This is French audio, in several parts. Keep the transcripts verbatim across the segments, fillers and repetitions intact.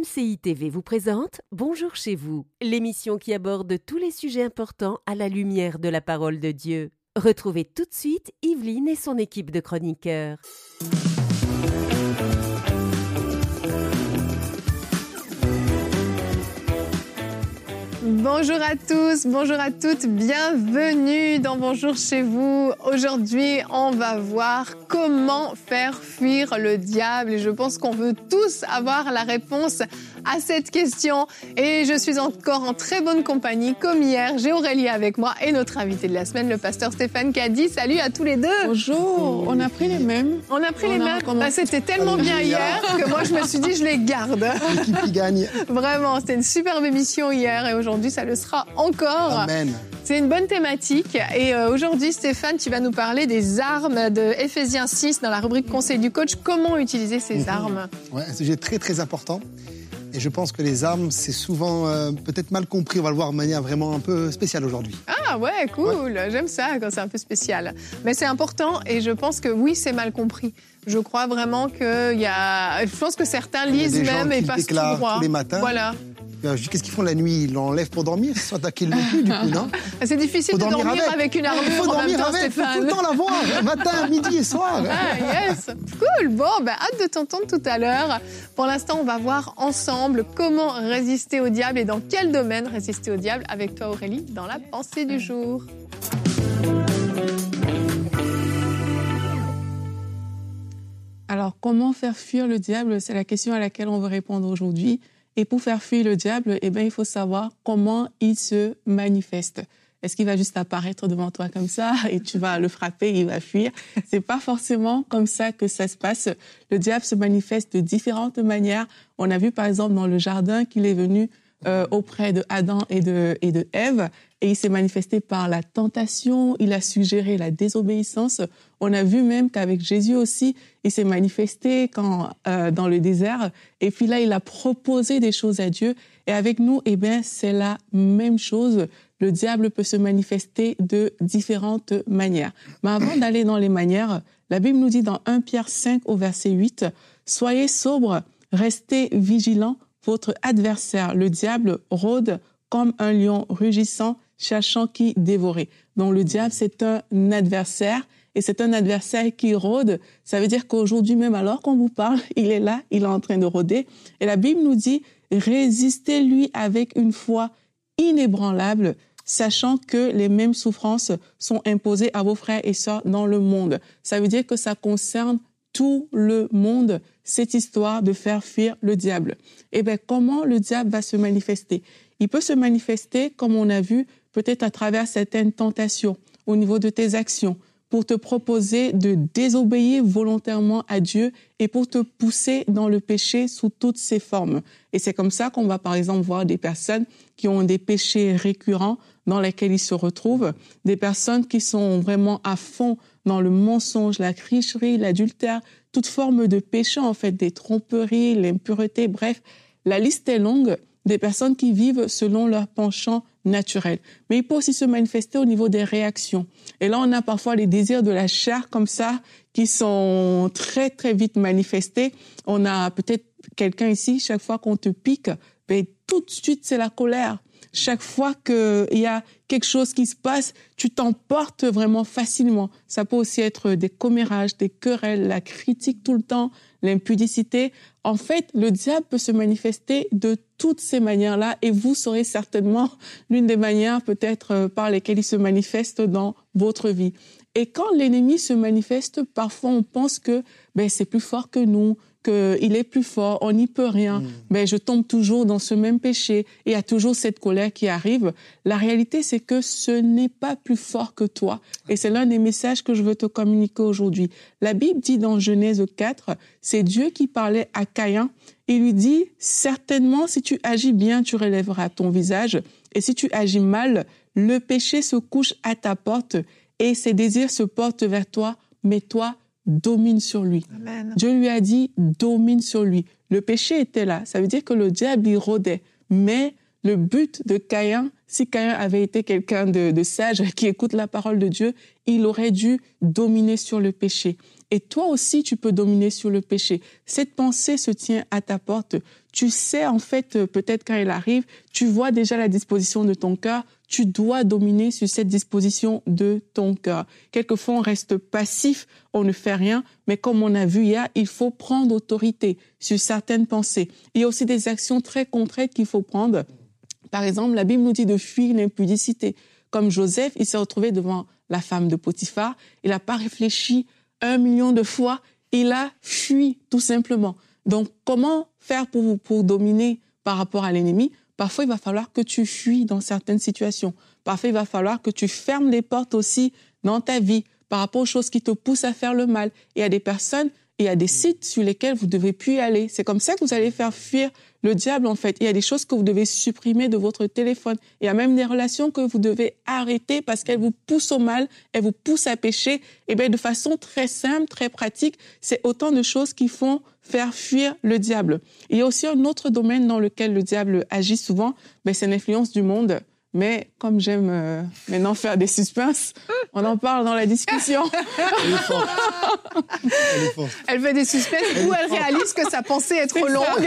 C I T V vous présente Bonjour chez vous, l'émission qui aborde tous les sujets importants à la lumière de la parole de Dieu. Retrouvez tout de suite Yveline et son équipe de chroniqueurs. Bonjour à tous, bonjour à toutes, bienvenue dans Bonjour chez vous. Aujourd'hui, on va voir comment faire fuir le diable et je pense qu'on veut tous avoir la réponse à cette question. Et je suis encore en très bonne compagnie, comme hier. J'ai Aurélie avec moi et notre invité de la semaine, le pasteur Stéphane Caddy. Salut à tous les deux. Bonjour, on a pris les mêmes. On a pris on les a mêmes. comment... Bah, c'était tellement bien hier que moi je me suis dit je les garde. L'équipe qui gagne. Vraiment, c'était une superbe émission hier et aujourd'hui ça le sera encore. Amen. C'est une bonne thématique et euh, aujourd'hui Stéphane, tu vas nous parler des armes de Éphésiens six dans la rubrique Conseil du coach. Comment utiliser ces mmh. armes? Ouais, c'est un sujet très très important. Et je pense que les armes, c'est souvent euh, peut-être mal compris. On va le voir de manière vraiment un peu spéciale aujourd'hui. Ah ouais, cool. Ouais. J'aime ça quand c'est un peu spécial. Mais c'est important et je pense que oui, c'est mal compris. Je crois vraiment qu'il y a... Je pense que certains lisent même et passent tout droit. Tous les matins. Voilà. Je dis, qu'est-ce qu'ils font la nuit? Ils l'enlèvent pour dormir? Ils sont attaqués le cul, du coup, non? C'est difficile de dormir, dormir avec. avec une armure. Il faut en dormir même temps, avec, il faut Stéphane. tout le temps la voir, matin, midi et soir. Ah, yes. Cool. Bon, ben, hâte de t'entendre tout à l'heure. Pour l'instant, on va voir ensemble comment résister au diable et dans quel domaine résister au diable avec toi, Aurélie, dans la pensée du jour. Alors, comment faire fuir le diable? C'est la question à laquelle on veut répondre aujourd'hui. Et pour faire fuir le diable, eh bien, il faut savoir comment il se manifeste. Est-ce qu'il va juste apparaître devant toi comme ça et tu vas le frapper et il va fuir? C'est pas forcément comme ça que ça se passe. Le diable se manifeste de différentes manières. On a vu par exemple dans le jardin qu'il est venu euh, auprès de Adam et de, et de Ève et il s'est manifesté par la tentation, il a suggéré la désobéissance. On a vu même qu'avec Jésus aussi, il s'est manifesté quand, euh, dans le désert. Et puis là, il a proposé des choses à Dieu. Et avec nous, eh bien, c'est la même chose. Le diable peut se manifester de différentes manières. Mais avant d'aller dans les manières, la Bible nous dit dans Première Pierre cinq au verset huit, « Soyez sobres, restez vigilants, votre adversaire, le diable, rôde comme un lion rugissant, cherchant qui dévorer. » Donc le diable, c'est un adversaire. Et c'est un adversaire qui rôde. Ça veut dire qu'aujourd'hui même, alors qu'on vous parle, il est là, il est en train de rôder. Et la Bible nous dit, résistez-lui avec une foi inébranlable, sachant que les mêmes souffrances sont imposées à vos frères et sœurs dans le monde. Ça veut dire que ça concerne tout le monde, cette histoire de faire fuir le diable. Eh bien, comment le diable va se manifester? Il peut se manifester, comme on a vu, peut-être à travers certaines tentations au niveau de tes actions, pour te proposer de désobéir volontairement à Dieu et pour te pousser dans le péché sous toutes ses formes. Et c'est comme ça qu'on va par exemple voir des personnes qui ont des péchés récurrents dans lesquels ils se retrouvent, des personnes qui sont vraiment à fond dans le mensonge, la tricherie, l'adultère, toute forme de péché en fait, des tromperies, l'impureté, bref, la liste est longue des personnes qui vivent selon leur penchant naturel. Mais il peut aussi se manifester au niveau des réactions. Et là, on a parfois les désirs de la chair comme ça, qui sont très, très vite manifestés. On a peut-être quelqu'un ici, chaque fois qu'on te pique, ben, tout de suite, c'est la colère. Chaque fois qu'il y a quelque chose qui se passe, tu t'emportes vraiment facilement. Ça peut aussi être des commérages, des querelles, la critique tout le temps, l'impudicité. En fait, le diable peut se manifester de toutes ces manières-là et vous saurez certainement l'une des manières peut-être par lesquelles il se manifeste dans votre vie. Et quand l'ennemi se manifeste, parfois on pense que ben, c'est plus fort que nous, qu'il est plus fort, on n'y peut rien, mmh. ben, je tombe toujours dans ce même péché, et il y a toujours cette colère qui arrive. La réalité, c'est que ce n'est pas plus fort que toi. Et c'est l'un des messages que je veux te communiquer aujourd'hui. La Bible dit dans Genèse quatre, c'est Dieu qui parlait à Caïn. Il lui dit, certainement, si tu agis bien, tu relèveras ton visage. Et si tu agis mal, le péché se couche à ta porte et ses désirs se portent vers toi, mais toi, domine sur lui. Amen. Dieu lui a dit, domine sur lui. Le péché était là. Ça veut dire que le diable, il rôdait. Mais le but de Caïn, si Caïn avait été quelqu'un de, de sage, qui écoute la parole de Dieu, il aurait dû dominer sur le péché. Et toi aussi, tu peux dominer sur le péché. Cette pensée se tient à ta porte. Tu sais, en fait, peut-être quand elle arrive, tu vois déjà la disposition de ton cœur. Tu dois dominer sur cette disposition de ton cœur. Quelquefois, on reste passif, on ne fait rien, mais comme on a vu hier, il faut prendre autorité sur certaines pensées. Il y a aussi des actions très concrètes qu'il faut prendre. Par exemple, la Bible nous dit de fuir l'impudicité. Comme Joseph, il s'est retrouvé devant la femme de Potiphar, il n'a pas réfléchi un million de fois, il a fui tout simplement. Donc, comment faire pour, pour dominer par rapport à l'ennemi? Parfois, il va falloir que tu fuis dans certaines situations. Parfois, il va falloir que tu fermes les portes aussi dans ta vie par rapport aux choses qui te poussent à faire le mal. Et il y a des personnes, il y a des sites sur lesquels vous ne devez plus y aller. C'est comme ça que vous allez faire fuir le diable, en fait. Il y a des choses que vous devez supprimer de votre téléphone. Il y a même des relations que vous devez arrêter parce qu'elles vous poussent au mal, elles vous poussent à pécher. Et bien, de façon très simple, très pratique, c'est autant de choses qui font faire fuir le diable. Il y a aussi un autre domaine dans lequel le diable agit souvent, ben, c'est l'influence du monde. Mais comme j'aime euh, maintenant faire des suspens, on en parle dans la discussion. Elle est forte. Elle est forte. Elle fait des suspens ou elle réalise que sa pensée est trop longue.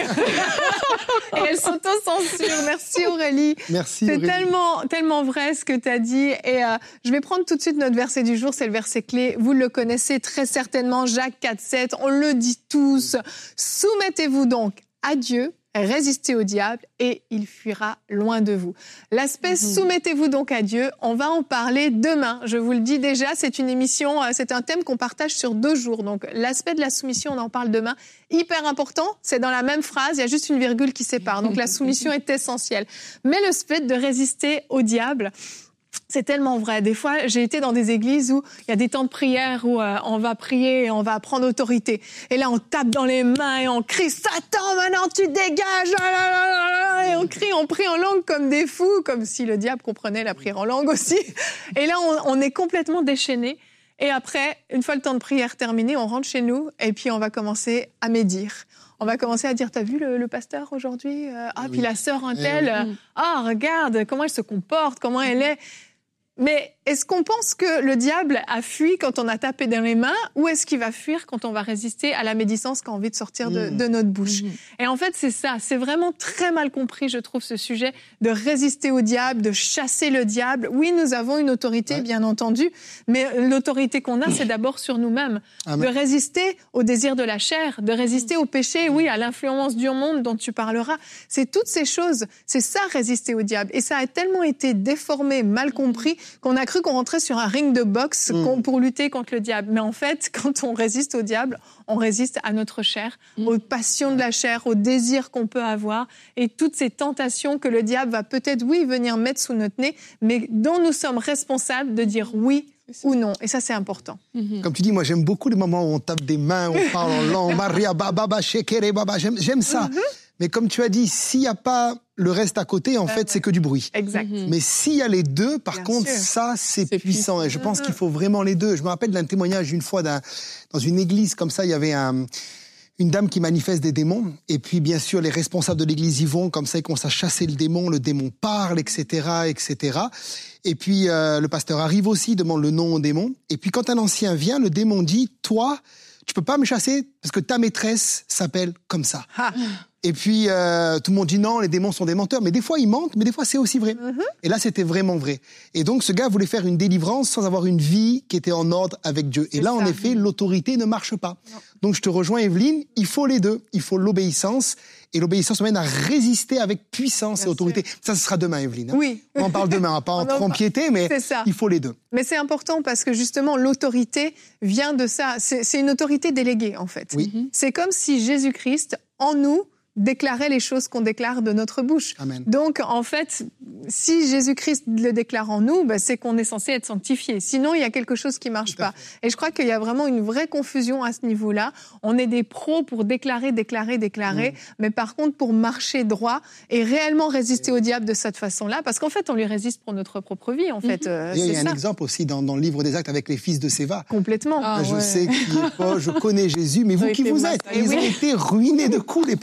Et elle s'auto-censure. Merci Aurélie. Merci C'est Aurélie. tellement, tellement vrai ce que tu as dit. Et euh, je vais prendre tout de suite notre verset du jour. C'est le verset clé. Vous le connaissez très certainement, Jacques quatre sept. On le dit tous. Soumettez-vous donc à Dieu. Résistez au diable et il fuira loin de vous. L'aspect mmh. soumettez-vous donc à Dieu, on va en parler demain. Je vous le dis déjà, c'est une émission, c'est un thème qu'on partage sur deux jours. Donc l'aspect de la soumission, on en parle demain. Hyper important, c'est dans la même phrase, il y a juste une virgule qui sépare. Donc la soumission est essentielle. Mais le fait de résister au diable, c'est tellement vrai. Des fois, j'ai été dans des églises où il y a des temps de prière où euh, on va prier et on va prendre autorité. Et là, on tape dans les mains et on crie « Satan, maintenant tu dégages !» Et on crie, on prie en langue comme des fous, comme si le diable comprenait la prière en langue aussi. Et là, on, on est complètement déchaînés. Et après, une fois le temps de prière terminé, on rentre chez nous et puis on va commencer à médire. On va commencer à dire, t'as vu le, le pasteur aujourd'hui? Ah, oui. Puis la sœur un tel, ah, oui. oh, regarde comment elle se comporte, comment elle est. Mais est-ce qu'on pense que le diable a fui quand on a tapé dans les mains ou est-ce qu'il va fuir quand on va résister à la médisance qui a envie de sortir de, mmh. de notre bouche? Mmh. Et en fait, c'est ça. C'est vraiment très mal compris, je trouve, ce sujet de résister au diable, de chasser le diable. Oui, nous avons une autorité, ouais. bien entendu, mais l'autorité qu'on a, c'est d'abord sur nous-mêmes. Amen. De résister au désir de la chair, de résister au péché, oui, à l'influence du monde dont tu parleras. C'est toutes ces choses. C'est ça, résister au diable. Et ça a tellement été déformé, mal compris, qu'on a cru qu'on rentrait sur un ring de boxe mmh. pour lutter contre le diable. Mais en fait, quand on résiste au diable, on résiste à notre chair, mmh. aux passions de la chair, aux désirs qu'on peut avoir et toutes ces tentations que le diable va peut-être, oui, venir mettre sous notre nez, mais dont nous sommes responsables de dire oui ou non. Et ça, c'est important. Mmh. Comme tu dis, moi, j'aime beaucoup les moments où on tape des mains, on parle en langue, Maria, baba, shekere, baba, j'aime, j'aime ça. Mmh. Mais comme tu as dit, s'il n'y a pas le reste à côté, en euh, fait, c'est que du bruit. Exact. Mm-hmm. Mais s'il y a les deux, par Bien contre, sûr. ça, c'est, c'est puissant. puissant. Et je pense mm-hmm. qu'il faut vraiment les deux. Je me rappelle d'un témoignage une fois d'un, dans une église, comme ça, il y avait un, une dame qui manifeste des démons. Et puis, bien sûr, les responsables de l'église y vont, comme ça, ils commencent à chasser le démon. Le démon parle, et cetera, et cetera. Et puis, euh, le pasteur arrive aussi, demande le nom au démon. Et puis, quand un ancien vient, le démon dit, toi, tu peux pas me chasser parce que ta maîtresse s'appelle comme ça. Ah. Et puis, euh, tout le monde dit non, les démons sont des menteurs. Mais des fois, ils mentent, mais des fois, c'est aussi vrai. Mm-hmm. Et là, c'était vraiment vrai. Et donc, ce gars voulait faire une délivrance sans avoir une vie qui était en ordre avec Dieu. Et c'est là, ça. En effet, l'autorité ne marche pas. Non. Donc, je te rejoins, Evelyne, il faut les deux. Il faut l'obéissance. Et l'obéissance mène à résister avec puissance Bien et autorité. Sûr. Ça, ce sera demain, Evelyne. Hein. Oui. On en parle demain, hein, pas en trop empiéter, mais il faut les deux. Mais c'est important parce que justement, l'autorité vient de ça. C'est, c'est une autorité déléguée, en fait. Oui. C'est comme si Jésus-Christ, en nous, déclarer les choses qu'on déclare de notre bouche. Amen. Donc, en fait, si Jésus-Christ le déclare en nous, bah, c'est qu'on est censé être sanctifié. Sinon, il y a quelque chose qui ne marche pas. Et je crois qu'il y a vraiment une vraie confusion à ce niveau-là. On est des pros pour déclarer, déclarer, déclarer, mmh. mais par contre, pour marcher droit et réellement résister au diable de cette façon-là, parce qu'en fait, on lui résiste pour notre propre vie, en fait. Mmh. Euh, il y a, c'est il y a ça. un exemple aussi dans, dans le livre des Actes avec les fils de Séva. Complètement. Ah, je ouais. sais qui est pauvre, je connais Jésus, mais vous qui vous êtes. Et ils oui. ont été ruinés de coups, les pauvres. Vraiment.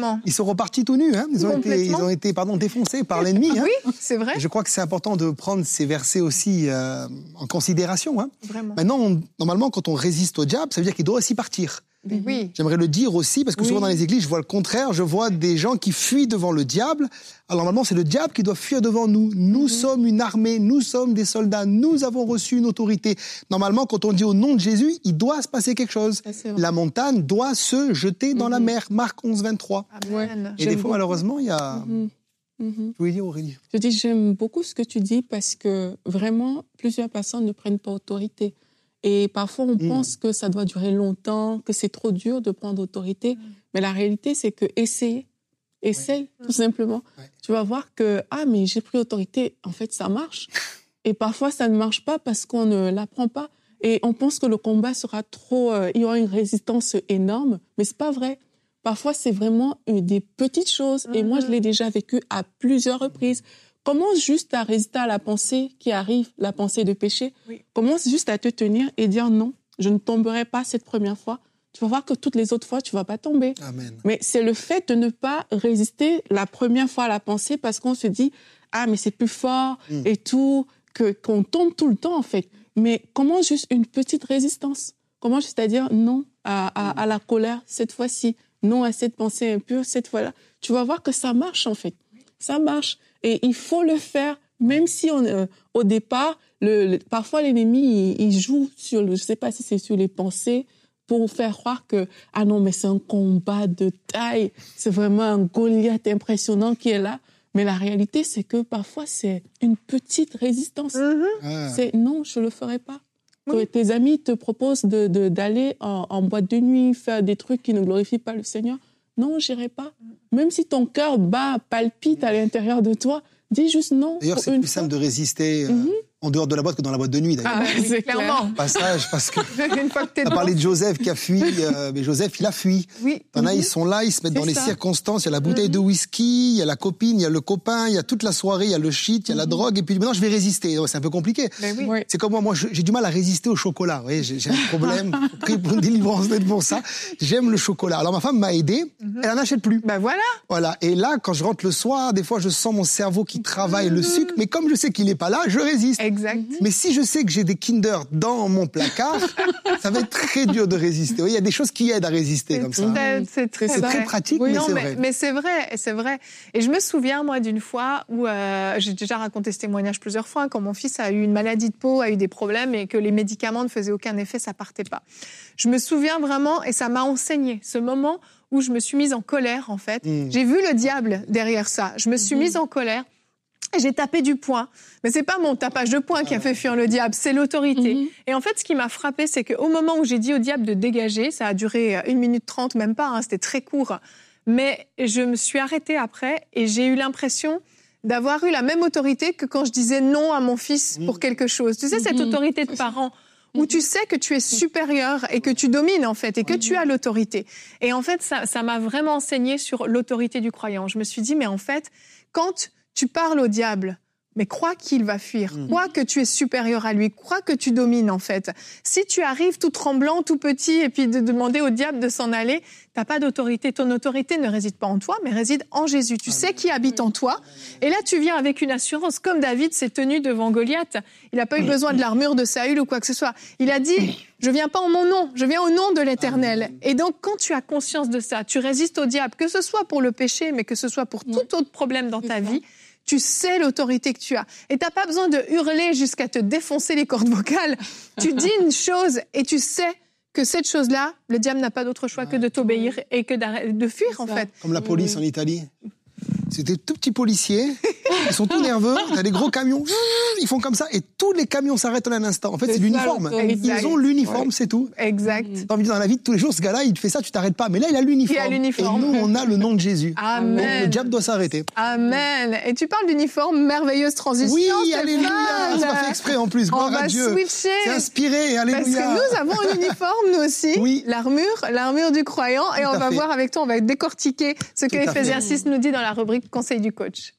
Vraiment. Ils sont repartis tout nus. Hein. Ils ont été, ils ont été pardon, défoncés par l'ennemi. Hein. Oui, c'est vrai. Et je crois que c'est important de prendre ces versets aussi euh, en considération. Hein. Vraiment. Maintenant, on, normalement, quand on résiste au diable, ça veut dire qu'il doit aussi partir. Oui. J'aimerais le dire aussi, parce que oui. souvent dans les églises, je vois le contraire. Je vois des gens qui fuient devant le diable. Alors normalement, c'est le diable qui doit fuir devant nous. Nous mm-hmm. sommes une armée, nous sommes des soldats, nous avons reçu une autorité. Normalement, quand on dit au nom de Jésus, il doit se passer quelque chose. La montagne doit se jeter dans mm-hmm. la mer. Marc onze, vingt-trois. Amen. Et J'aime des fois, beaucoup. malheureusement, il y a... Mm-hmm. Mm-hmm. Je voulais dire, Aurélie. Je dis, j'aime beaucoup ce que tu dis parce que vraiment, plusieurs personnes ne prennent pas autorité. Et parfois, on mmh. pense que ça doit durer longtemps, que c'est trop dur de prendre autorité. Mmh. Mais la réalité, c'est que essaye, essaye, ouais. tout simplement. Ouais. Tu vas voir que, ah, mais j'ai pris autorité. En fait, ça marche. Et parfois, ça ne marche pas parce qu'on ne l'apprend pas. Et on pense que le combat sera trop... Euh, il y aura une résistance énorme. Mais c'est pas vrai. Parfois, c'est vraiment euh, des petites choses. Mmh. Et moi, je l'ai déjà vécu à plusieurs reprises. Commence juste à résister à la pensée qui arrive, la pensée de péché. Oui. Commence juste à te tenir et dire non, je ne tomberai pas cette première fois. Tu vas voir que toutes les autres fois, tu ne vas pas tomber. Amen. Mais c'est le fait de ne pas résister la première fois à la pensée parce qu'on se dit « Ah, mais c'est plus fort mm. et tout », que, qu'on tombe tout le temps en fait. Mais commence juste une petite résistance. Commence juste à dire non à, à, mm. à la colère cette fois-ci, non à cette pensée impure cette fois-là. Tu vas voir que ça marche en fait. Ça marche. Et il faut le faire, même si on, euh, au départ, le, le, parfois l'ennemi, il, il joue sur, le, je ne sais pas si c'est sur les pensées, pour faire croire que, ah non, mais c'est un combat de taille, c'est vraiment un Goliath impressionnant qui est là. Mais la réalité, c'est que parfois, c'est une petite résistance. Mm-hmm. Ah. C'est non, je ne le ferai pas. Oui. Tes amis te proposent de, de, d'aller en, en boîte de nuit, faire des trucs qui ne glorifient pas le Seigneur. Non, j'irai pas. Même si ton cœur bat, palpite à l'intérieur de toi, dis juste non. D'ailleurs, c'est plus simple de résister euh, mm-hmm. en dehors de la boîte que dans la boîte de nuit. D'ailleurs. Ah, c'est clairement. Passage, parce que une fois que t'es on a parlé de Joseph qui a fui, euh, mais Joseph, il a fui. Oui. T'en as, ils sont là, ils se mettent c'est dans les ça. circonstances. Il y a la bouteille mm-hmm. de whisky, il y a la copine, il y a le copain, il y a toute la soirée, il y a le shit, il y a mm-hmm. la drogue, et puis maintenant, je vais résister. C'est un peu compliqué. Oui. Oui. C'est comme moi, moi, j'ai du mal à résister au chocolat. Vous voyez, j'ai, j'ai un problème. J'ai pris pour une délivrance d'être pour ça. J'aime le chocolat. Alors, ma femme m'a aidé. Mm-hmm. Elle en achète plus. Ben voilà. Voilà. Et là, quand je rentre le soir, des fois, je sens mon cerveau qui travaille mm-hmm. le sucre, mais comme je sais qu'il est pas là, je résiste. Exact. Mais si je sais que j'ai des Kinder dans mon placard, ça va être très dur de résister. Il y a des choses qui aident à résister c'est comme ça. Très, c'est très, c'est très pratique, oui, mais non, c'est mais, vrai. Mais c'est vrai, c'est vrai. Et je me souviens, moi, d'une fois où euh, j'ai déjà raconté ce témoignage plusieurs fois, quand mon fils a eu une maladie de peau, a eu des problèmes et que les médicaments ne faisaient aucun effet, ça partait pas. Je me souviens vraiment, et ça m'a enseigné, ce moment où je me suis mise en colère, en fait. Mmh. J'ai vu le diable derrière ça. Je me suis mmh. mise en colère. J'ai tapé du poing. Mais c'est pas mon tapage de poing qui a fait fuir le diable, c'est l'autorité. Mm-hmm. Et en fait, ce qui m'a frappée, c'est qu'au moment où j'ai dit au diable de dégager, ça a duré une minute trente, même pas, hein, c'était très court. Mais je me suis arrêtée après et j'ai eu l'impression d'avoir eu la même autorité que quand je disais non à mon fils mm-hmm. pour quelque chose. Tu sais, cette mm-hmm. autorité de parent où tu sais que tu es supérieur et que tu domines, en fait, et que tu as l'autorité. Et en fait, ça, ça m'a vraiment enseigné sur l'autorité du croyant. Je me suis dit, mais en fait, quand tu parles au diable, mais crois qu'il va fuir. Mmh. Crois que tu es supérieur à lui. Crois que tu domines, en fait. Si tu arrives tout tremblant, tout petit, et puis de demander au diable de s'en aller, t'as pas d'autorité. Ton autorité ne réside pas en toi, mais réside en Jésus. Tu Amen. sais qui habite en toi. Et là, tu viens avec une assurance, comme David s'est tenu devant Goliath. Il n'a pas eu besoin de l'armure de Saül ou quoi que ce soit. Il a dit, je viens pas en mon nom, je viens au nom de l'Éternel. Amen. Et donc, quand tu as conscience de ça, tu résistes au diable, que ce soit pour le péché, mais que ce soit pour tout autre problème dans ta vie, tu sais l'autorité que tu as. Et t'as pas besoin de hurler jusqu'à te défoncer les cordes vocales. Tu dis une chose et tu sais que cette chose-là, le diable n'a pas d'autre choix que de t'obéir et que de fuir, en fait. Comme la police en Italie. C'est des tout petits policiers, ils sont tout nerveux, t'as des gros camions, ils font comme ça, et tous les camions s'arrêtent en un instant. En fait, c'est, c'est l'uniforme. Ils ont l'uniforme, ouais. c'est tout. Exact. T'as envie de dire, dans la vie de tous les jours, ce gars-là, il te fait ça, tu t'arrêtes pas. Mais là, il a l'uniforme. Il a l'uniforme. Et nous, on a le nom de Jésus. Amen. Donc, le diable doit s'arrêter. Amen. Et tu parles d'uniforme, merveilleuse transition. Oui, alléluia. C'est pas fait exprès en plus. Gloire on va à Dieu. Switcher. C'est inspiré, alléluia. Parce que nous avons un uniforme, nous aussi. Oui. L'armure, l'armure du croyant. Et tout on va fait. voir avec toi, on va décortiquer ce que Éphésiens six nous dit dans la rubrique Conseil du coach.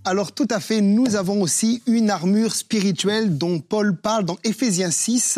Alors tout à fait, nous avons aussi une armure spirituelle dont Paul parle dans Éphésiens six.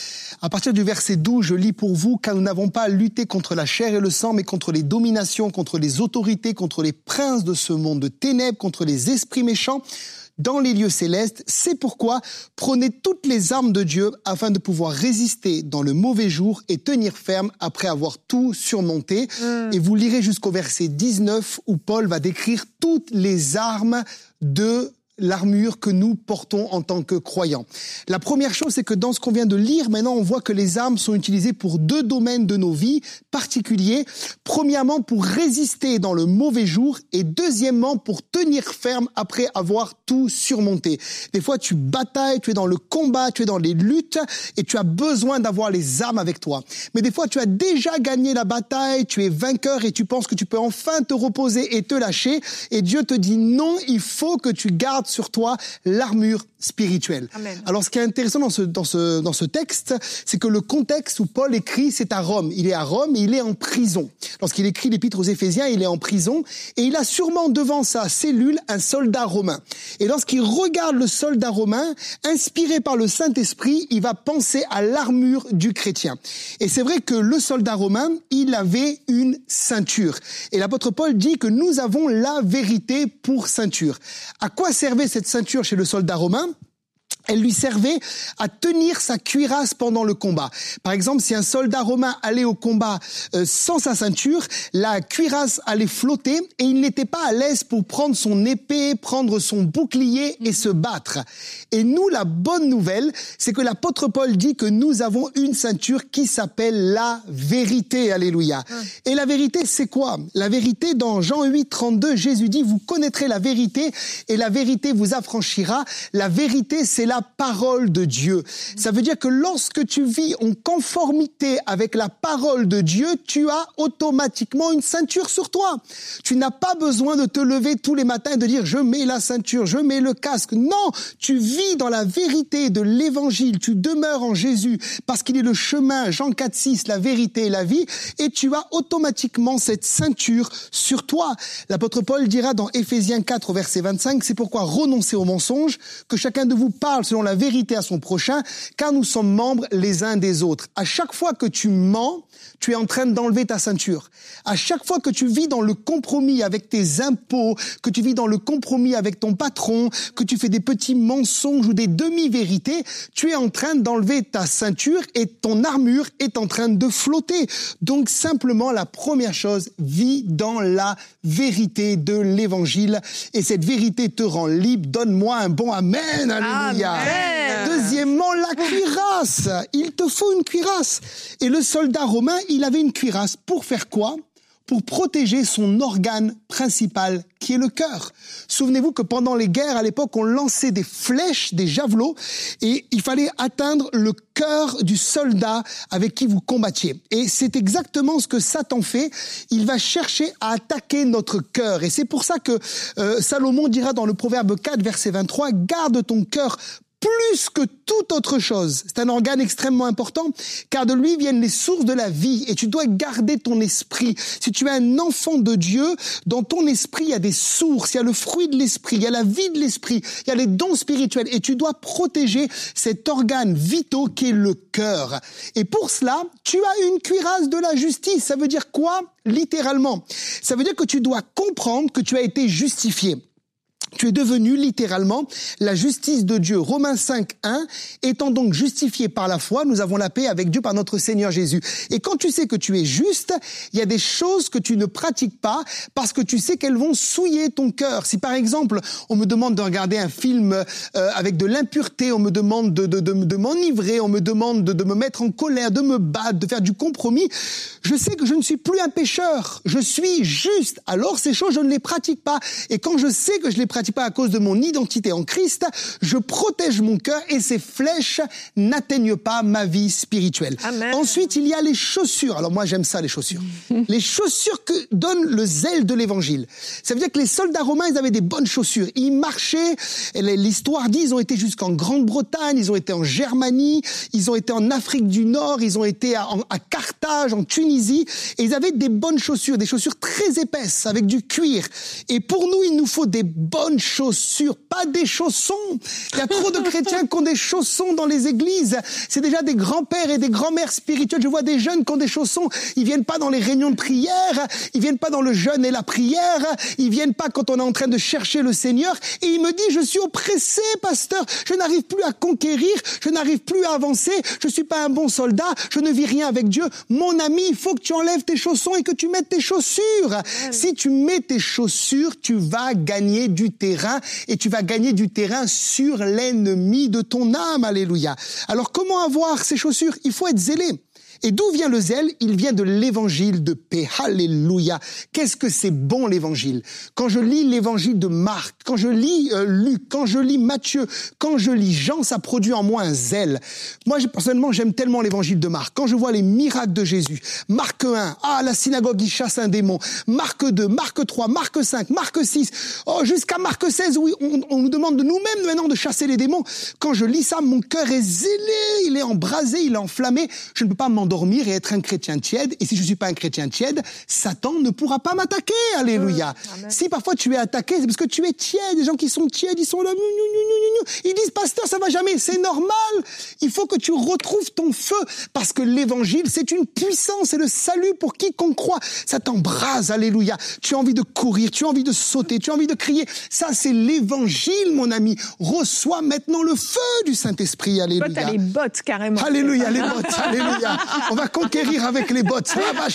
À partir du verset douze, je lis pour vous, car nous n'avons pas à lutter contre la chair et le sang, mais contre les dominations, contre les autorités, contre les princes de ce monde de ténèbres, contre les esprits méchants dans les lieux célestes. C'est pourquoi prenez toutes les armes de Dieu afin de pouvoir résister dans le mauvais jour et tenir ferme après avoir tout surmonté. Mmh. Et vous lirez jusqu'au verset dix-neuf où Paul va décrire toutes les armes de l'armure que nous portons en tant que croyants. La première chose, c'est que dans ce qu'on vient de lire, maintenant, on voit que les armes sont utilisées pour deux domaines de nos vies particuliers. Premièrement, pour résister dans le mauvais jour et deuxièmement, pour tenir ferme après avoir tout surmonté. Des fois, tu batailles, tu es dans le combat, tu es dans les luttes et tu as besoin d'avoir les armes avec toi. Mais des fois, tu as déjà gagné la bataille, tu es vainqueur et tu penses que tu peux enfin te reposer et te lâcher. Et Dieu te dit non, il faut que tu gardes sur toi l'armure spirituelle. Amen. Alors, ce qui est intéressant dans ce, dans ce, dans ce texte, c'est que le contexte où Paul écrit, c'est à Rome. Il est à Rome et il est en prison. Lorsqu'il écrit l'épître aux Éphésiens, il est en prison et il a sûrement devant sa cellule un soldat romain. Et lorsqu'il regarde le soldat romain, inspiré par le Saint-Esprit, il va penser à l'armure du chrétien. Et c'est vrai que le soldat romain, il avait une ceinture. Et l'apôtre Paul dit que nous avons la vérité pour ceinture. À quoi servait cette ceinture chez le soldat romain? Elle lui servait à tenir sa cuirasse pendant le combat. Par exemple, si un soldat romain allait au combat euh, sans sa ceinture, la cuirasse allait flotter et il n'était pas à l'aise pour prendre son épée, prendre son bouclier et se battre. Et nous, la bonne nouvelle, c'est que l'apôtre Paul dit que nous avons une ceinture qui s'appelle la vérité. Alléluia. Et la vérité, c'est quoi? La vérité, dans Jean huit, trente-deux, Jésus dit, vous connaîtrez la vérité et la vérité vous affranchira. La vérité, c'est la parole de Dieu. Ça veut dire que lorsque tu vis en conformité avec la parole de Dieu, tu as automatiquement une ceinture sur toi. Tu n'as pas besoin de te lever tous les matins et de dire je mets la ceinture, je mets le casque. Non, tu vis dans la vérité de l'évangile, tu demeures en Jésus parce qu'il est le chemin, Jean quatre, six, la vérité et la vie, et tu as automatiquement cette ceinture sur toi. L'apôtre Paul dira dans Éphésiens quatre, verset vingt-cinq, c'est pourquoi renoncez au mensonge, que chacun de vous parle selon la vérité à son prochain, car nous sommes membres les uns des autres. À chaque fois que tu mens, tu es en train d'enlever ta ceinture. À chaque fois que tu vis dans le compromis avec tes impôts, que tu vis dans le compromis avec ton patron, que tu fais des petits mensonges ou des demi-vérités, tu es en train d'enlever ta ceinture et ton armure est en train de flotter. Donc simplement, la première chose, vis dans la vérité de l'évangile et cette vérité te rend libre. Donne-moi un bon amen, alléluia. Amen. Deuxièmement, la cuirasse. Il te faut une cuirasse. Et le soldat romain, il avait une cuirasse. Pour faire quoi? Pour protéger son organe principal, qui est le cœur. Souvenez-vous que pendant les guerres, à l'époque, on lançait des flèches, des javelots, et il fallait atteindre le cœur du soldat avec qui vous combattiez. Et c'est exactement ce que Satan fait. Il va chercher à attaquer notre cœur. Et c'est pour ça que euh, Salomon dira dans le Proverbe quatre, verset vingt-trois, « Garde ton cœur plus que toute autre chose. » C'est un organe extrêmement important, car de lui viennent les sources de la vie, et tu dois garder ton esprit. Si tu es un enfant de Dieu, dans ton esprit, il y a des sources, il y a le fruit de l'esprit, il y a la vie de l'esprit, il y a les dons spirituels, et tu dois protéger cet organe vital qui est le cœur. Et pour cela, tu as une cuirasse de la justice. Ça veut dire quoi? Littéralement. Ça veut dire que tu dois comprendre que tu as été justifié. Tu es devenu littéralement la justice de Dieu. Romains cinq, un, étant donc justifié par la foi, nous avons la paix avec Dieu par notre Seigneur Jésus. Et quand tu sais que tu es juste, il y a des choses que tu ne pratiques pas parce que tu sais qu'elles vont souiller ton cœur. Si par exemple, on me demande de regarder un film euh, avec de l'impureté, on me demande de, de, de, de m'enivrer, on me demande de, de me mettre en colère, de me battre, de faire du compromis, je sais que je ne suis plus un pécheur. Je suis juste. Alors ces choses, je ne les pratique pas. Et quand je sais que je les pratique pas à cause de mon identité en Christ, je protège mon cœur et ces flèches n'atteignent pas ma vie spirituelle. Amen. Ensuite, il y a les chaussures. Alors moi, j'aime ça, les chaussures. Les chaussures que donne le zèle de l'évangile. Ça veut dire que les soldats romains, ils avaient des bonnes chaussures. Ils marchaient, l'histoire dit, ils ont été jusqu'en Grande-Bretagne, ils ont été en Germanie, ils ont été en Afrique du Nord, ils ont été à, à Carthage, en Tunisie, et ils avaient des bonnes chaussures, des chaussures très épaisses, avec du cuir. Et pour nous, il nous faut des bonnes bonnes chaussures, pas des chaussons. Il y a trop de chrétiens qui ont des chaussons dans les églises. C'est déjà des grands-pères et des grands-mères spirituels. Je vois des jeunes qui ont des chaussons. Ils viennent pas dans les réunions de prière. Ils viennent pas dans le jeûne et la prière. Ils viennent pas quand on est en train de chercher le Seigneur. Et il me dit, je suis oppressé, pasteur. Je n'arrive plus à conquérir. Je n'arrive plus à avancer. Je suis pas un bon soldat. Je ne vis rien avec Dieu. Mon ami, il faut que tu enlèves tes chaussons et que tu mettes tes chaussures. Ouais. Si tu mets tes chaussures, tu vas gagner du terrain et tu vas gagner du terrain sur l'ennemi de ton âme. Alléluia. Alors, comment avoir ces chaussures? Il faut être zélé. Et d'où vient le zèle? Il vient de l'évangile de paix. Alléluia. Qu'est-ce que c'est bon l'évangile? Quand je lis l'évangile de Marc, quand je lis euh, Luc, quand je lis Matthieu, quand je lis Jean, ça produit en moi un zèle. Moi, personnellement, j'aime tellement l'évangile de Marc. Quand je vois les miracles de Jésus, Marc un, ah, la synagogue, il chasse un démon. Marc deux, Marc trois, Marc cinq, Marc six, oh, jusqu'à Marc seize, où on, on nous demande de nous-mêmes maintenant de chasser les démons. Quand je lis ça, mon cœur est zélé, il est embrasé, il est enflammé. Je ne peux pas m'endormir et être un chrétien tiède. Et si je ne suis pas un chrétien tiède, Satan ne pourra pas m'attaquer. Alléluia. Mmh, si parfois tu es attaqué, c'est parce que tu es tiède. Les gens qui sont tièdes, ils sont là, ils disent, pasteur, ça va jamais. C'est normal. Il faut que tu retrouves ton feu parce que l'évangile, c'est une puissance, c'est le salut pour quiconque croit. Ça t'embrase. Alléluia. Tu as envie de courir, tu as envie de sauter, tu as envie de crier. Ça, c'est l'évangile, mon ami. Reçois maintenant le feu du Saint-Esprit. Alléluia. Toi, t'as les bottes, carrément. Alléluia, les bottes. Alléluia. On va conquérir avec les bottes.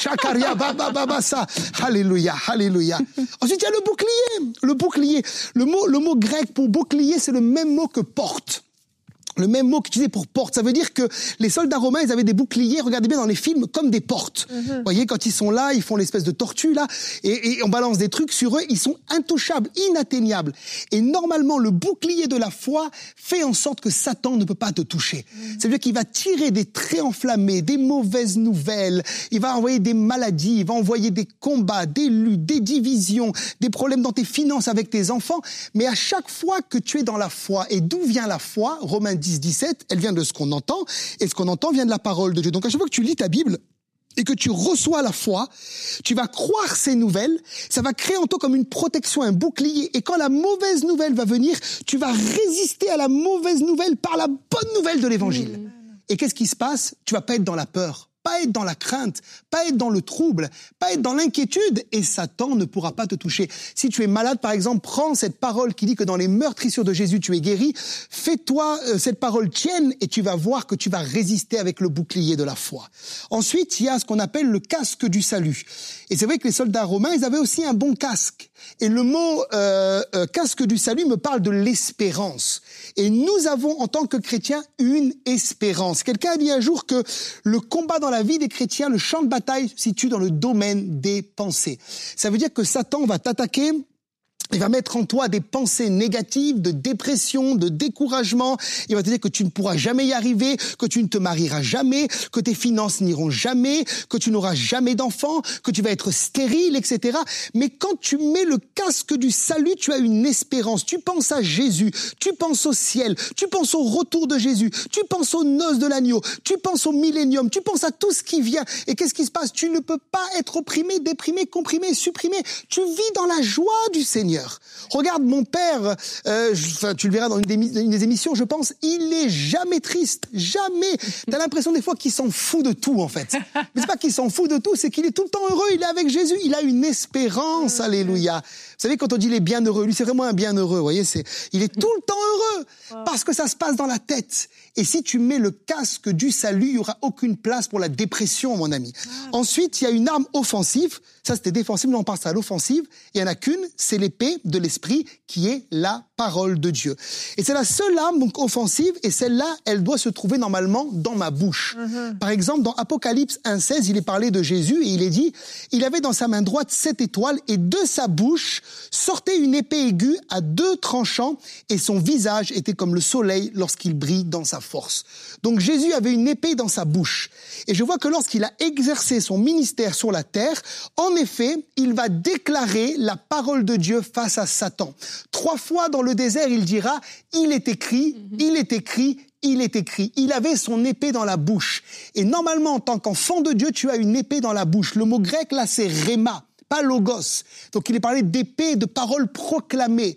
Alléluia, alléluia. Ensuite, il y a le bouclier. Le bouclier. Le mot, le mot grec pour bouclier, c'est le même mot que porte. Le même mot qu'utilisé pour porte, ça veut dire que les soldats romains, ils avaient des boucliers, regardez bien dans les films, comme des portes. Mm-hmm. Vous voyez, quand ils sont là, ils font l'espèce de tortue, là, et, et on balance des trucs sur eux, ils sont intouchables, inatteignables. Et normalement, le bouclier de la foi fait en sorte que Satan ne peut pas te toucher. Mm-hmm. Ça veut dire qu'il va tirer des traits enflammés, des mauvaises nouvelles, il va envoyer des maladies, il va envoyer des combats, des luttes, des divisions, des problèmes dans tes finances avec tes enfants. Mais à chaque fois que tu es dans la foi, et d'où vient la foi? Romains dix, dix-sept, elle vient de ce qu'on entend, et ce qu'on entend vient de la parole de Dieu. Donc à chaque fois que tu lis ta Bible et que tu reçois la foi, tu vas croire ces nouvelles, ça va créer en toi comme une protection, un bouclier, et quand la mauvaise nouvelle va venir, tu vas résister à la mauvaise nouvelle par la bonne nouvelle de l'évangile. Mmh. Et qu'est-ce qui se passe? Tu vas pas être dans la peur, pas être dans la crainte, pas être dans le trouble, pas être dans l'inquiétude, et Satan ne pourra pas te toucher. Si tu es malade, par exemple, prends cette parole qui dit que dans les meurtrissures de Jésus, tu es guéri, fais-toi euh, cette parole tienne, et tu vas voir que tu vas résister avec le bouclier de la foi. Ensuite, il y a ce qu'on appelle le casque du salut. Et c'est vrai que les soldats romains, ils avaient aussi un bon casque. Et le mot euh, euh, casque du salut me parle de l'espérance. Et nous avons, en tant que chrétiens, une espérance. Quelqu'un a dit un jour que le combat dans la vie des chrétiens, le champ de bataille se situe dans le domaine des pensées. Ça veut dire que Satan va t'attaquer. Il va mettre en toi des pensées négatives, de dépression, de découragement. Il va te dire que tu ne pourras jamais y arriver, que tu ne te marieras jamais, que tes finances n'iront jamais, que tu n'auras jamais d'enfants, que tu vas être stérile, et cetera. Mais quand tu mets le casque du salut, tu as une espérance. Tu penses à Jésus, tu penses au ciel, tu penses au retour de Jésus, tu penses aux noces de l'agneau, tu penses au millénium, tu penses à tout ce qui vient. Et qu'est-ce qui se passe? Tu ne peux pas être opprimé, déprimé, comprimé, supprimé. Tu vis dans la joie du Seigneur. Regarde mon père, euh, je, tu le verras dans une des, une des émissions, je pense, il est jamais triste, jamais. T'as l'impression des fois qu'il s'en fout de tout, en fait. Mais c'est pas qu'il s'en fout de tout, c'est qu'il est tout le temps heureux, il est avec Jésus, il a une espérance, alléluia. Vous savez, quand on dit il est bienheureux, lui c'est vraiment un bienheureux, vous voyez, c'est, il est tout le temps heureux, parce que ça se passe dans la tête. Et si tu mets le casque du salut, il n'y aura aucune place pour la dépression, mon ami. Ensuite, il y a une arme offensive, ça c'était défensif, mais on passe à l'offensive, il n'y en a qu'une, c'est l'épée de l'esprit qui est la parole de Dieu. Et c'est la seule arme donc offensive, et celle-là, elle doit se trouver normalement dans ma bouche. Mm-hmm. Par exemple, dans Apocalypse un seize, il est parlé de Jésus et il est dit, il avait dans sa main droite sept étoiles et de sa bouche sortait une épée aiguë à deux tranchants et son visage était comme le soleil lorsqu'il brille dans sa force. Donc Jésus avait une épée dans sa bouche. Et je vois que lorsqu'il a exercé son ministère sur la terre, en effet, il va déclarer la parole de Dieu face à Satan. Trois fois dans le désert, il dira, il est écrit, il est écrit, il est écrit. Il avait son épée dans la bouche. Et normalement, en tant qu'enfant de Dieu, tu as une épée dans la bouche. Le mot grec, là, c'est rhéma, pas logos. Donc il est parlé d'épée, de parole proclamée.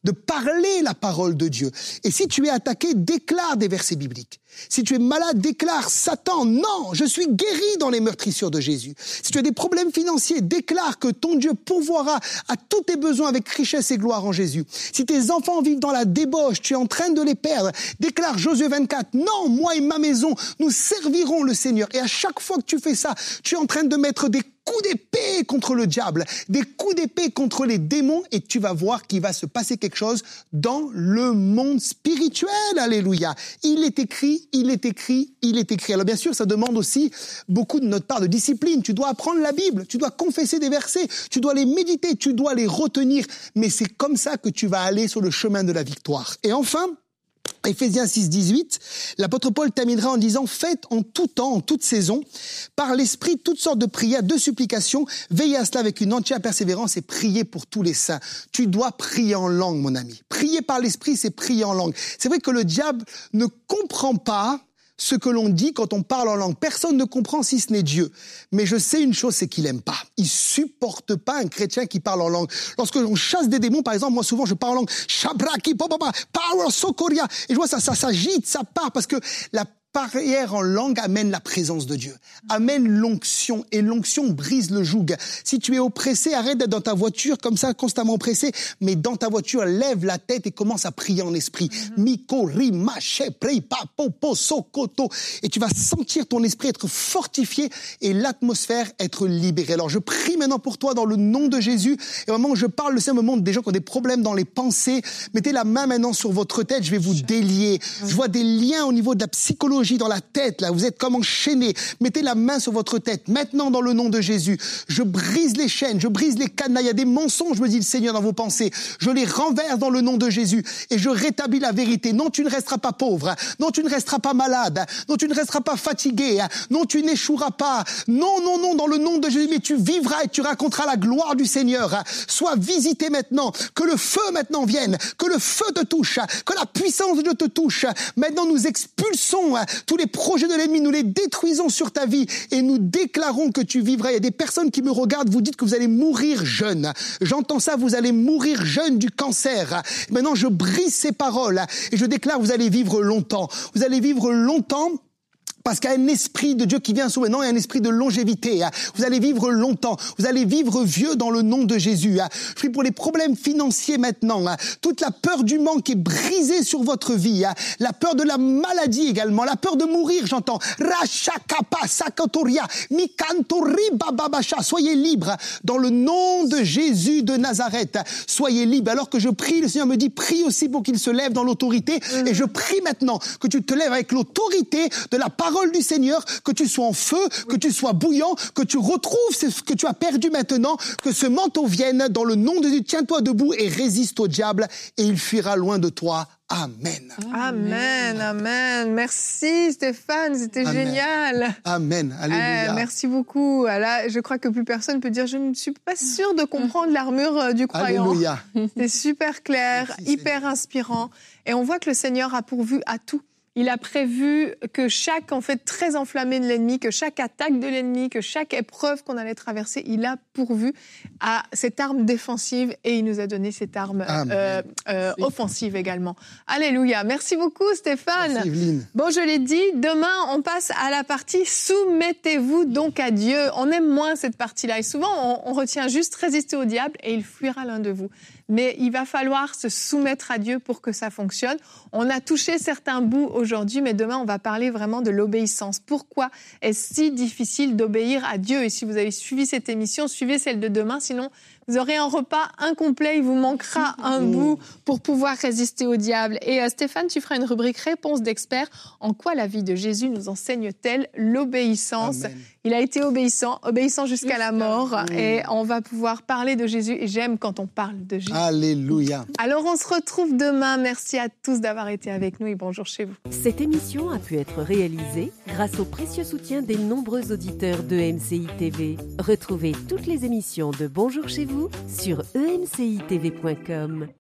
de parler la parole de Dieu. Et si tu es attaqué, déclare des versets bibliques. Si tu es malade, déclare Satan, non, je suis guéri dans les meurtrissures de Jésus. Si tu as des problèmes financiers, déclare que ton Dieu pourvoira à tous tes besoins avec richesse et gloire en Jésus. Si tes enfants vivent dans la débauche, tu es en train de les perdre, déclare Josué vingt-quatre, non, moi et ma maison, nous servirons le Seigneur. Et à chaque fois que tu fais ça, tu es en train de mettre des coups d'épée contre le diable, des coups d'épée contre les démons, et tu vas voir qu'il va se passer quelque chose dans le monde spirituel. Alléluia. Il est écrit, il est écrit, il est écrit. Alors bien sûr, ça demande aussi beaucoup de notre part de discipline. Tu dois apprendre la Bible, tu dois confesser des versets, tu dois les méditer, tu dois les retenir. Mais c'est comme ça que tu vas aller sur le chemin de la victoire. Et enfin, Éphésiens six, dix-huit, l'apôtre Paul terminera en disant « Faites en tout temps, en toute saison, par l'Esprit, toutes sortes de prières, de supplications, veillez à cela avec une entière persévérance et priez pour tous les saints. » Tu dois prier en langue, mon ami. Prier par l'Esprit, c'est prier en langue. C'est vrai que le diable ne comprend pas ce que l'on dit quand on parle en langue. Personne ne comprend si ce n'est Dieu. Mais je sais une chose, c'est qu'il aime pas. Il supporte pas un chrétien qui parle en langue. Lorsque on chasse des démons, par exemple, moi souvent je parle en langue. Shabraki, popapa, power, sokoria. Et je vois ça, ça s'agite, ça part parce que la prière en langue amène la présence de Dieu, amène l'onction, et l'onction brise le joug. Si tu es oppressé, arrête d'être dans ta voiture comme ça, constamment oppressé, mais dans ta voiture, lève la tête et commence à prier en esprit. Miko, rima, sheprei, papopo, sokoto. Et tu vas sentir ton esprit être fortifié et l'atmosphère être libérée. Alors je prie maintenant pour toi dans le nom de Jésus. Et au moment où je parle, le Seigneur me montre des gens qui ont des problèmes dans les pensées. Mettez la main maintenant sur votre tête, je vais vous délier. Je vois des liens au niveau de la psychologie dans la tête, là, vous êtes comme enchaînés. Mettez la main sur votre tête. Maintenant, dans le nom de Jésus, je brise les chaînes, je brise les cadenas. Il y a des mensonges, me dit le Seigneur, dans vos pensées. Je les renverse dans le nom de Jésus et je rétablis la vérité. Non, tu ne resteras pas pauvre. Non, tu ne resteras pas malade. Non, tu ne resteras pas fatigué. Non, tu n'échoueras pas. Non, non, non, dans le nom de Jésus, mais tu vivras et tu raconteras la gloire du Seigneur. Sois visité maintenant. Que le feu maintenant vienne. Que le feu te touche. Que la puissance de Dieu te touche. Maintenant, nous expulsons tous les projets de l'ennemi, nous les détruisons sur ta vie et nous déclarons que tu vivras. Il y a des personnes qui me regardent, vous dites que vous allez mourir jeune. J'entends ça, vous allez mourir jeune du cancer. Maintenant, je brise ces paroles et je déclare, vous allez vivre longtemps. Vous allez vivre longtemps. Parce qu'il y a un esprit de Dieu qui vient sauver. Non, il y a un esprit de longévité. Vous allez vivre longtemps. Vous allez vivre vieux dans le nom de Jésus. Je prie pour les problèmes financiers maintenant. Toute la peur du manque est brisée sur votre vie. La peur de la maladie également. La peur de mourir, j'entends. Rachakapa sakotoria mikantori bababasha. Soyez libres dans le nom de Jésus de Nazareth. Soyez libres. Alors que je prie, le Seigneur me dit, prie aussi pour qu'il se lève dans l'autorité. Et je prie maintenant que tu te lèves avec l'autorité de la parole du Seigneur, que tu sois en feu, que tu sois bouillant, que tu retrouves ce que tu as perdu maintenant, que ce manteau vienne dans le nom de Dieu. Tiens-toi debout et résiste au diable et il fuira loin de toi. Amen. Amen, amen. Merci Stéphane, c'était amen. Génial. Amen, alléluia. Euh, merci beaucoup. Là, je crois que plus personne peut dire, je ne suis pas sûre de comprendre l'armure du croyant. Alléluia. C'est super clair, merci, hyper Seigneur. Inspirant. Et on voit que le Seigneur a pourvu à tout. Il a prévu que chaque, en fait, très enflammé de l'ennemi, que chaque attaque de l'ennemi, que chaque épreuve qu'on allait traverser, il a pourvu à cette arme défensive et il nous a donné cette arme euh, euh, offensive également. Alléluia. Merci beaucoup, Stéphane. Merci, Evelyne. Bon, je l'ai dit, demain, on passe à la partie « Soumettez-vous donc à Dieu ». On aime moins cette partie-là et souvent, on, on retient juste « Résister au diable » et il fuira l'un de vous. Mais il va falloir se soumettre à Dieu pour que ça fonctionne. On a touché certains bouts aujourd'hui, mais demain, on va parler vraiment de l'obéissance. Pourquoi est-ce si difficile d'obéir à Dieu? Et si vous avez suivi cette émission, suivez celle de demain, sinon vous aurez un repas incomplet, il vous manquera un bout pour pouvoir résister au diable. Et euh, Stéphane, tu feras une rubrique réponse d'experts. En quoi la vie de Jésus nous enseigne-t-elle l'obéissance? Amen. Il a été obéissant, obéissant jusqu'à la mort. Mmh. Et on va pouvoir parler de Jésus. Et j'aime quand on parle de Jésus. Alléluia. Alors on se retrouve demain. Merci à tous d'avoir été avec nous et bonjour chez vous. Cette émission a pu être réalisée grâce au précieux soutien des nombreux auditeurs de E M C I T V. Retrouvez toutes les émissions de Bonjour chez vous sur e m c i t v point com.